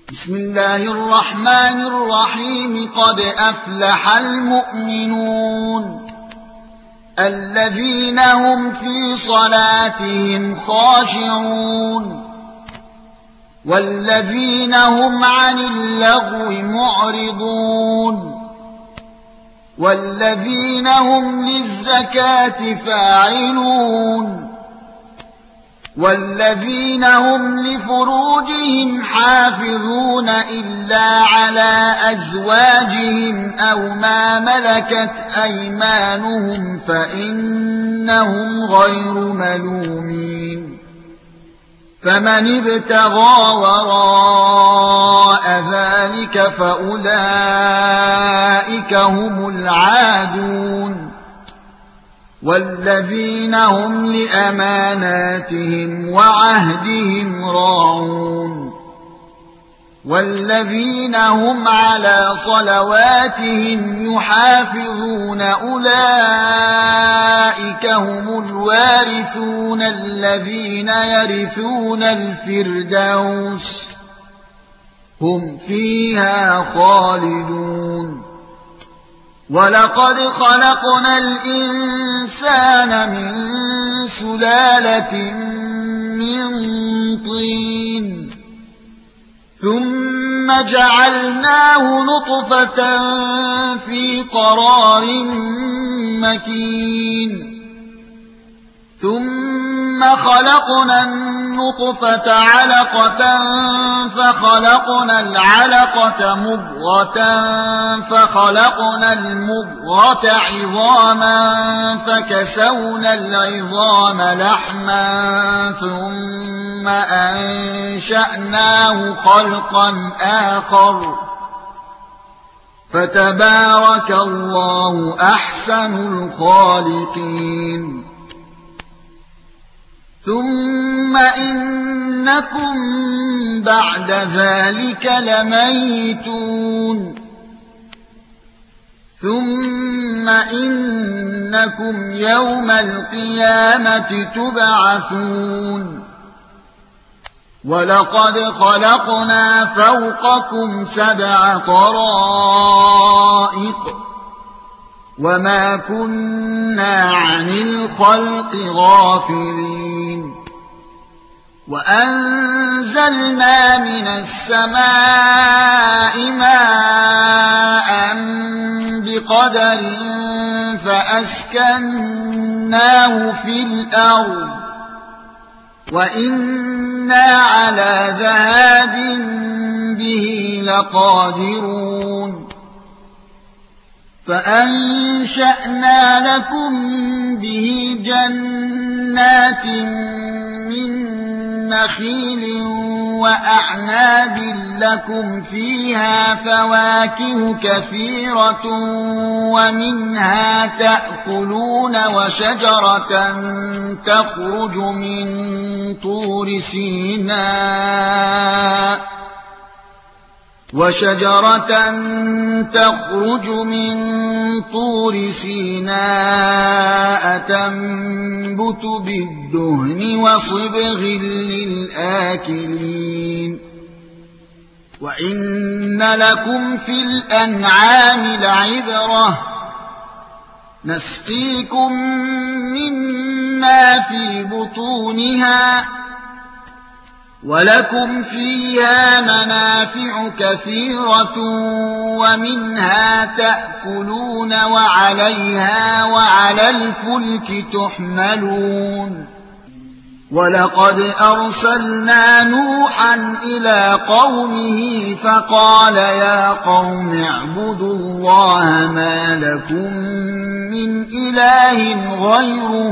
بسم الله الرحمن الرحيم. قد أفلح المؤمنون الذين هم في صلاتهم خاشعون والذين هم عن اللغو معرضون والذين هم للزكاة فاعلون والذين هم لفروجهم حافظون إلا على أزواجهم أو ما ملكت أيمانهم فإنهم غير ملومين. فمن ابتغى وراء ذلك فأولئك هم العادون والذين هم لأماناتهم وعهدهم راعون والذين هم على صلواتهم يحافظون أولئك هم الوارثون الذين يرثون الفردوس هم فيها خالدون. ولقد خلقنا الإنسان من سلالة من طين ثم جعلناه نطفة في قرار مكين ثم خلقنا النطفة علقة فخلقنا العلقة مضغة فخلقنا المضغة عظاما فكسونا العظام لحما ثم أنشأناه خلقا آخر فتبارك الله أحسن الخالقين. ثم إنكم بعد ذلك لميتون ثم إنكم يوم القيامة تبعثون. ولقد خلقنا فوقكم 7 طرائق وما كنا عن الخلق غافلين. وأنزلنا من السماء ماء بقدر فأسكناه في الأرض وإنا على ذهاب به لقادرون. فأنشأنا لكم به جنات من نخيل وأعناب لكم فيها فواكه كثيرة ومنها تأكلون وشجرة تخرج من طور سيناء تنبت بالدهن وصبغ للآكلين. وإن لكم في الأنعام لعبرة نسقيكم مما في بطونها ولكم فيها منافع كثيرة ومنها تأكلون وعليها وعلى الفلك تحملون. ولقد أرسلنا نوحا إلى قومه فقال يا قوم اعبدوا الله ما لكم من إله غيره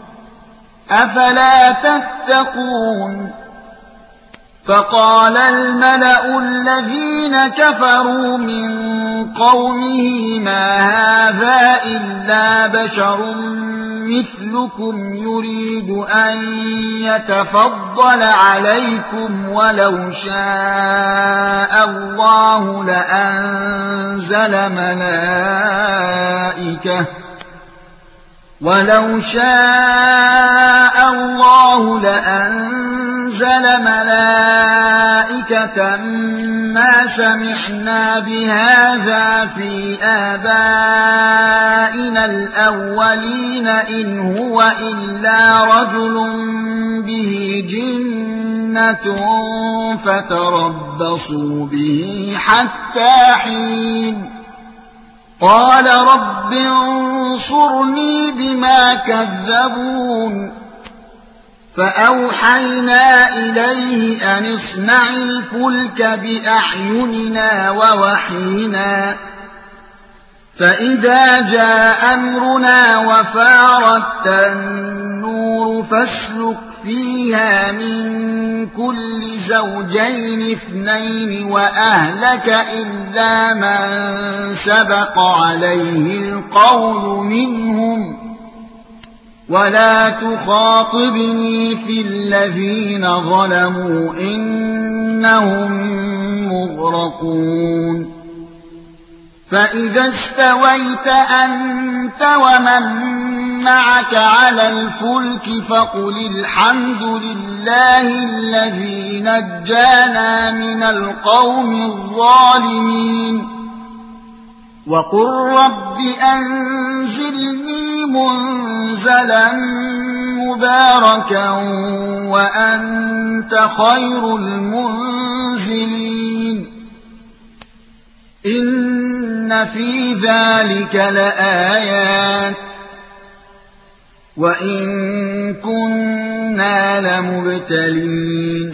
أفلا تتقون. فقال الملأ الذين كفروا من قومه ما هذا إلا بشر مثلكم يريد أن يتفضل عليكم ولو شاء الله لأنزل أنزل ملائكة ما سمعنا بهذا في آبائنا الأولين إن هو إلا رجل به جنة فتربصوا به حتى حين قال رب انصرني بما كذبون فأوحينا إليه أن اصنع الفلك بأعيننا ووحينا فإذا جاء أمرنا وفارت النور فاسلك فيها من كل زوجين اثنين وأهلك إلا من سبق عليه القول منهم ولا تخاطبني في الذين ظلموا إنهم مغرقون فإذا استويت أنت ومن معك على الفلك فقل الحمد لله الذي نجانا من القوم الظالمين وقل رب أنزلني منزلا مباركا وأنت خير المنزلين إن في ذلك لآيات وإن كنا لمبتلين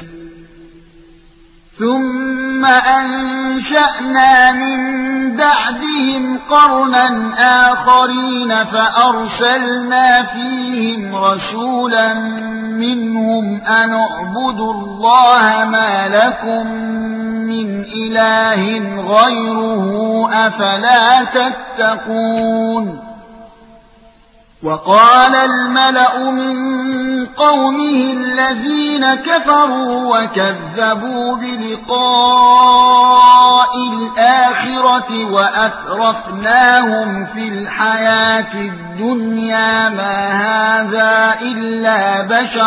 ثم أنشأنا من بعدهم قرنا آخرين فأرسلنا فيهم رسولا منهم أن اعبدوا الله ما لكم من إله غيره أفلا تتقون وقال الملأ من قومه الذين كفروا وكذبوا بلقاء الآخرة وأترفناهم في الحياة الدنيا ما هذا إلا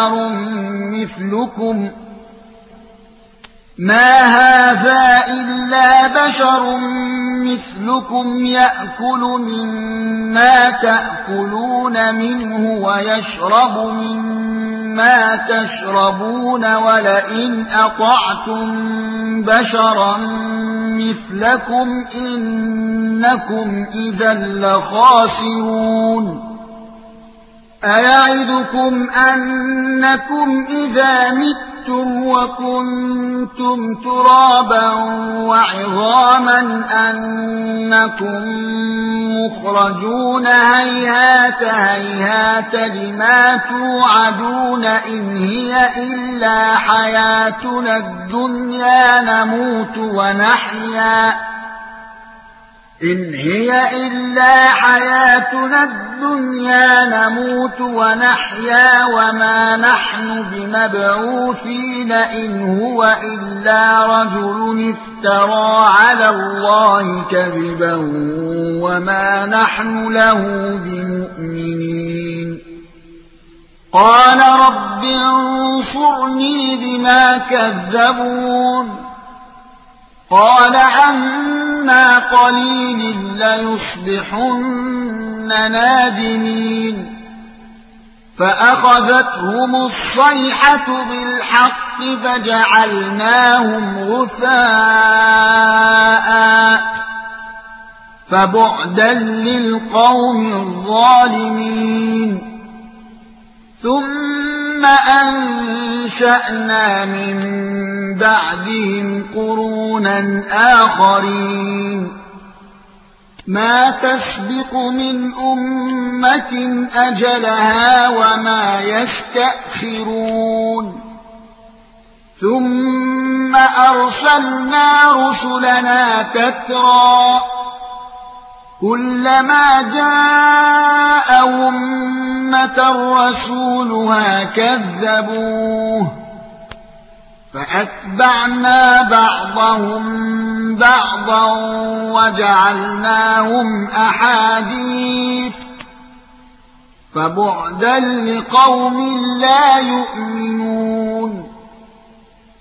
بشر مثلكم يأكل مما تأكلون منه ويشرب مما تشربون ولئن أطعتم بشرا مثلكم إنكم إذا لخاسرون أيعدكم أنكم إذا متم وكنتم ترابا وعظاما أنكم مخرجون هيهات هيهات لما توعدون إن هي إلا حياتنا الدنيا نموت ونحيا وما نحن بمبعوثين إن هو إلا رجل افترى على الله كذبا وما نحن له بمؤمنين قال رب انصرني بما كذبون قال عما قليل ليصبحن نادمين فأخذتهم الصيحة بالحق فجعلناهم غثاء فبعدا للقوم الظالمين ثم أنشأنا من بعدهم قرونا آخرين ما تسبق من أمة أجلها وما يستأخرون ثم أرسلنا رسلنا تترى كلما جاء أمة رسولها كذبوه فأتبعنا بعضهم بعضا وجعلناهم أحاديث فبعدا لقوم لا يؤمنون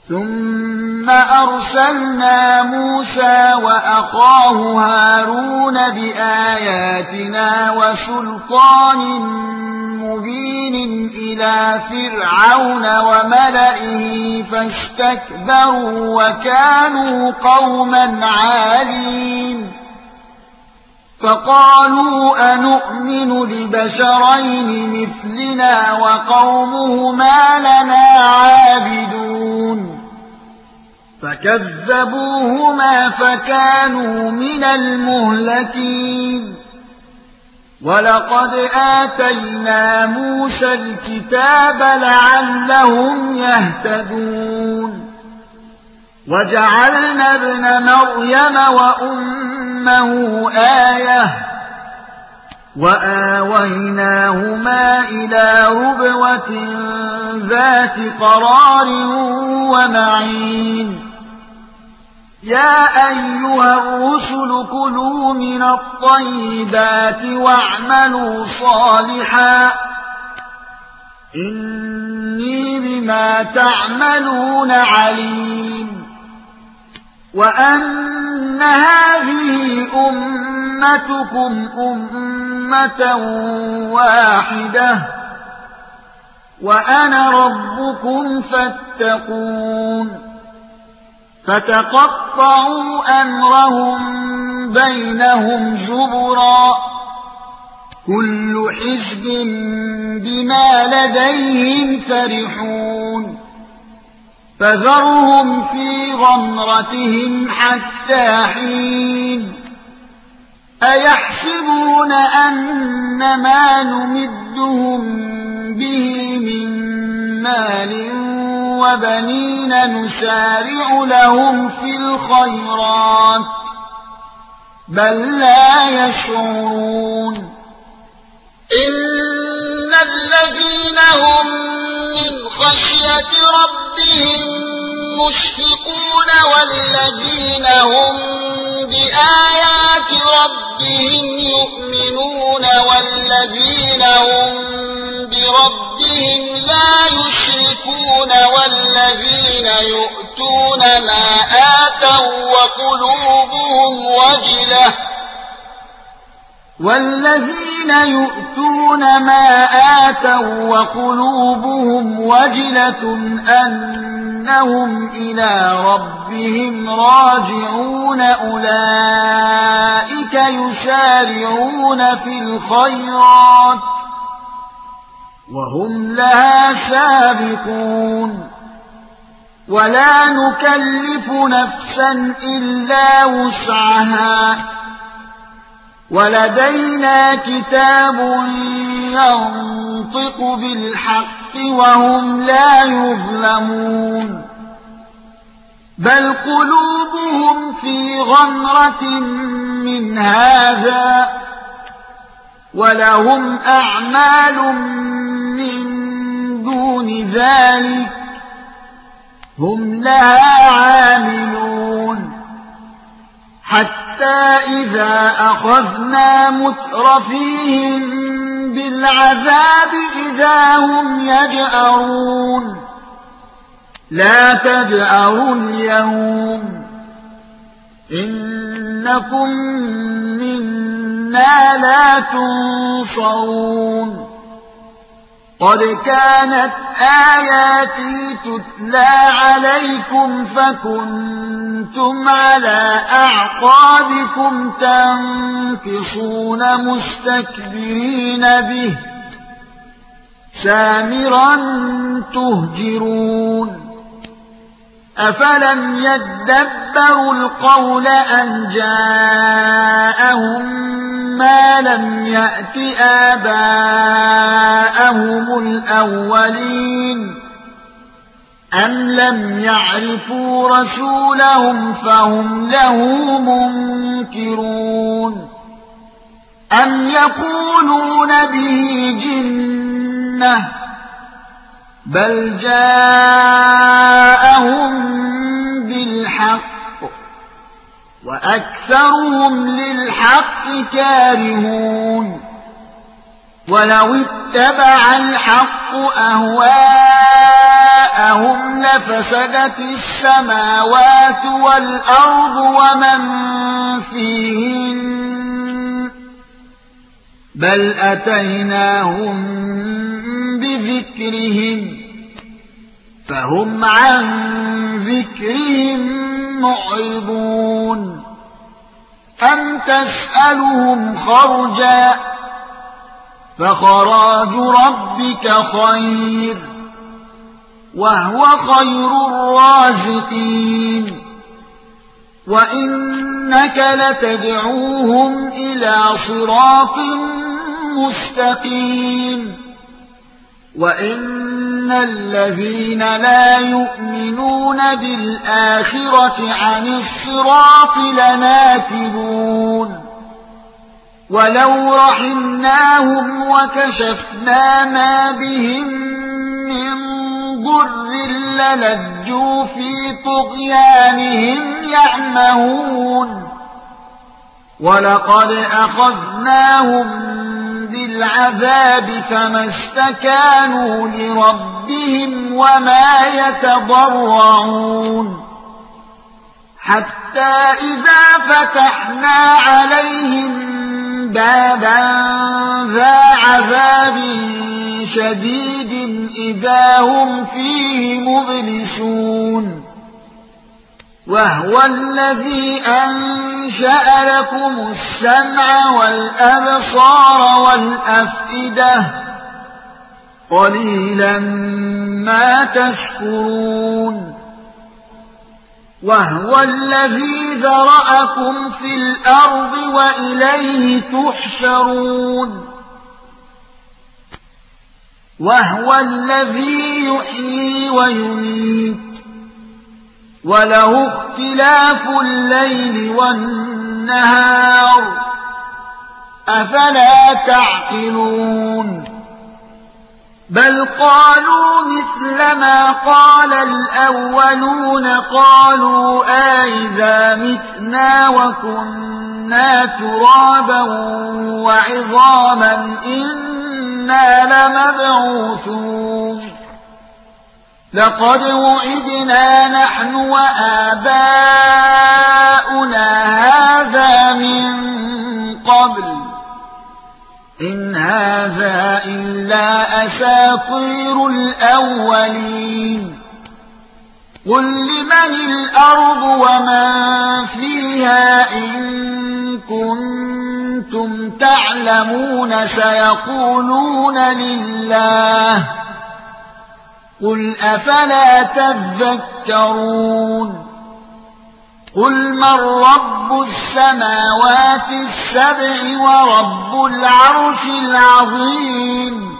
ثم أرسلنا موسى وأخاه هارون بآياتنا وسلطان مبين إلى فرعون وملئه فاستكبروا وكانوا قوما عالين فقالوا أنؤمن لبشرين مثلنا وقومهما لنا عابدون فكذبوهما فكانوا من المهلكين ولقد آتينا موسى الكتاب لعلهم يهتدون وجعلنا ابن مريم وأمه آية وآويناهما إلى ربوة ذات قرار ومعين يا أيها الرسل كلوا من الطيبات واعملوا صالحا إني بما تعملون عليم وأن هذه أمتكم أمة واحدة وأنا ربكم فاتقون فتقطعوا أمرهم بينهم زبرا كل حزب بما لديهم فرحون فذرهم في غمرتهم حتى حين أيحسبون أن ما نمدهم به من مال وبنين نسارع لهم في الخيرات بل لا يشعرون إن الذين هم من خشية ربهم مشفقون والذين هم بآيات ربهم يؤمنون والذين هم بربهم لا يشركون والذين يؤتون ما آتوا وقلوبهم وجلة أنهم إلى ربهم راجعون أولئك يسارعون في الخيرات وهم لها سابقون ولا نكلف نفسا إلا وسعها ولدينا كتاب ينطق بالحق وهم لا يظلمون بل قلوبهم في غمرة من هذا ولهم أعمال من دون ذلك هم لها عاملون حتى إذا أخذنا مترفيهم بالعذاب إذا هم يجأرون لا تجأروا اليوم إنكم منا لا تنصرون قد كانت آياتي تتلى عليكم فكنتم على أعقابكم تنكصون مستكبرين به سامرا تهجرون أفلم يدبروا القول أم جاءهم ما لم يأت آباءهم الأولين أم لم يعرفوا رسولهم فهم له منكرون أم يقولون به جنة بل جاءهم بالحق وأكثرهم للحق كارهون ولو اتبع الحق أهواءهم لفسدت السماوات والأرض ومن فيهن بل أتيناهم بذكرهم فهم عن ذكرهم معرضون أم تسألهم خرجا فخراج ربك خير وهو خير الرازقين وإنك لتدعوهم إلى صراط مستقيم وإن الذين لا يؤمنون بالآخرة عن الصراط لناكبون ولو رحمناهم وكشفنا ما بهم من ضر للجوا في طغيانهم يعمهون ولقد أخذناهم بالعذاب فما استكانوا لربهم وما يتضرعون حتى إذا فتحنا عليهم بابا ذا عذاب شديد إذا هم فيه مبلسون وهو الذي أنشأ لكم السمع والأبصار والأفئدة قليلا ما تشكرون وهو الذي ذرأكم في الأرض وإليه تحشرون وهو الذي يحيي ويميت وله اختلاف الليل والنهار أفلا تعقلون بل قالوا مثل ما قال الأولون قالوا أئذا متنا وكنا ترابا وعظاما إنا لمبعوثون لقد وعدنا نحن وآباؤنا هذا من قبل إن هذا إلا أساطير الأولين قل لمن الأرض ومن فيها إن كنتم تعلمون سيقولون لله قل أفلا تذكرون قل من رب السماوات السبع ورب العرش العظيم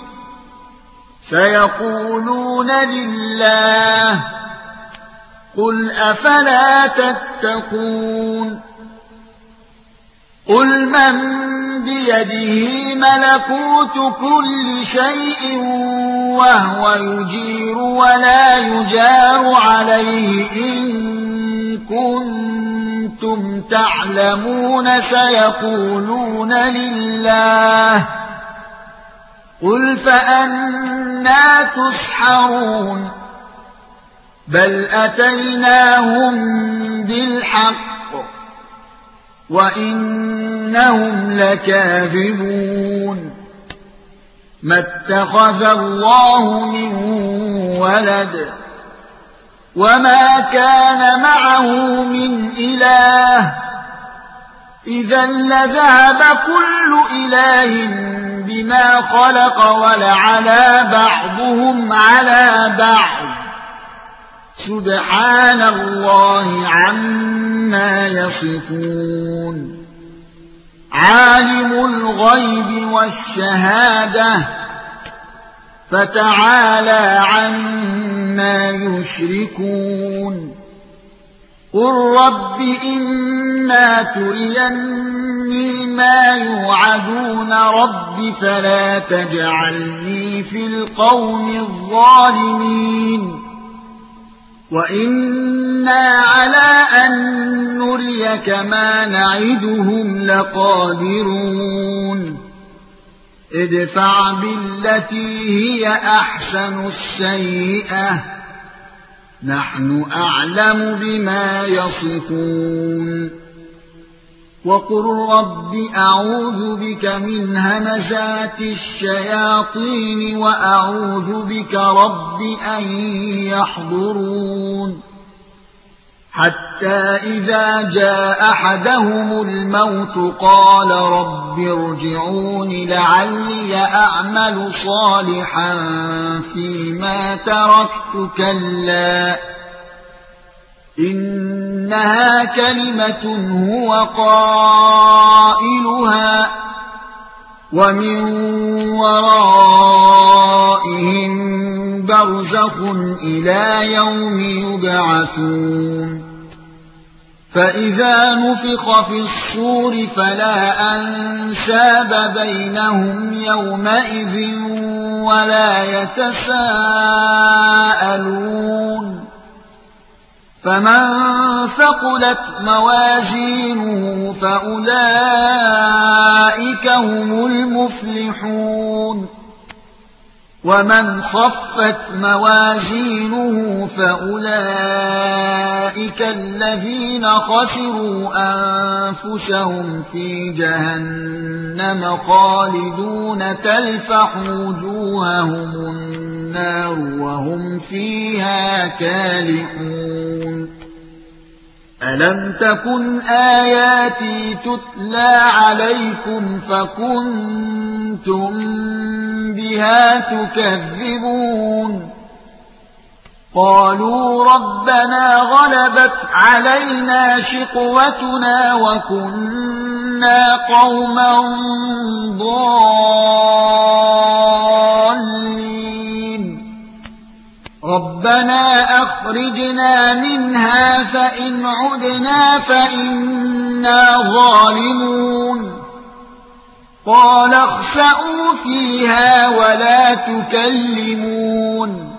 سيقولون لله قل أفلا تتقون قل من بيده ملكوت كل شيء وهو يجير ولا يجار عليه إن كنتم تعلمون سيقولون لله قل فأنى تسحرون بل أتيناهم بالحق وإنهم لكاذبون ما اتخذ الله من ولد وما كان معه من إله إذا لذهب كل إله بما خلق ولعلى بعضهم على بعض سبحان الله عما يصفون عالم الغيب والشهادة فتعالى عما يشركون قل رب إما تريني ما يوعدون رب فلا تجعلني في القوم الظالمين وإنا على أن نريك ما نعدهم لقادرون ادفع بالتي هي أحسن السيئة نحن أعلم بما يصفون وقل رب أعوذ بك من همزات الشياطين وأعوذ بك رب أن يحضرون حتى إذا جاء أحدهم الموت قال رب ارجعون لعلي أعمل صالحا فيما تركت كلا إنها كلمة هو قائلها ومن ورائهم برزخ إلى يوم يبعثون فإذا نفخ في الصور فلا أنساب بينهم يومئذ ولا يتساءلون فمن ثقلت موازينه فأولئك هم المفلحون ومن خفت موازينه فأولئك الذين خسروا أنفسهم في جهنم خالدون تلفح وجوههم النار وهم فيها كالحون ألم تكن آياتي تتلى عليكم فكنتم بها تكذبون قالوا ربنا غلبت علينا شقوتنا وكنا قوما ضالين ربنا أخرجنا منها فإن عدنا فإنا ظالمون قال اخسئوا فيها ولا تكلمون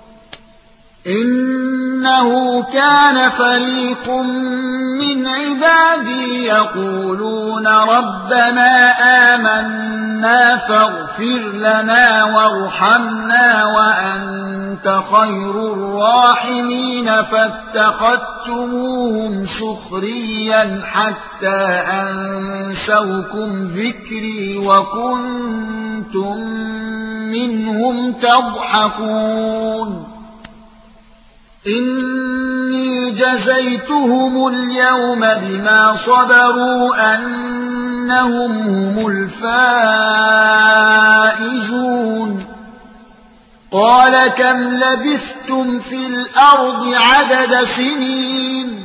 إنه كان فريق من عبادي يقولون ربنا آمنا فاغفر لنا وارحمنا وأنت خير الراحمين فاتخذتموهم سخريا حتى أنسوكم ذكري وكنتم منهم تضحكون إني جزيتهم اليوم بما صبروا أنهم هم الفائزون قال كم لبثتم في الأرض عدد سنين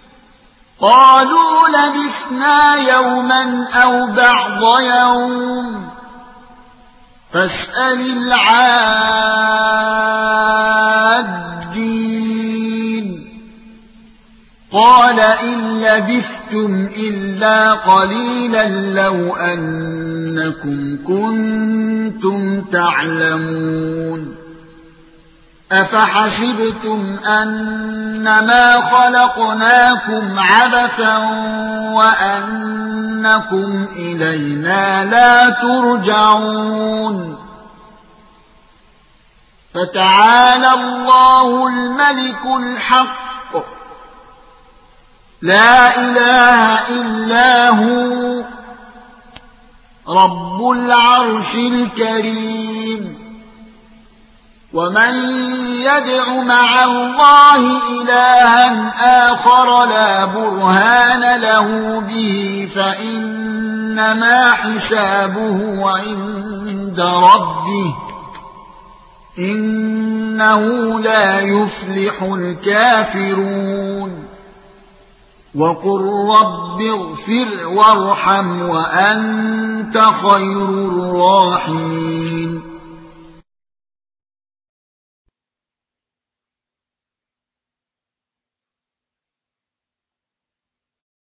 قالوا لبثنا يوما أو بعض يوم فاسأل العادين قال إن لبثتم إلا قليلا لو أنكم كنتم تعلمون أفحسبتم أنما خلقناكم عبثا وأنكم إلينا لا ترجعون فتعالى الله الملك الحق لا إله إلا هو رب العرش الكريم ومن يدع مع الله إلها آخر لا برهان له به فإنما حسابه عند ربه إنه لا يفلح الكافرون وقل رب اغفر وارحم وأنت خير الراحمين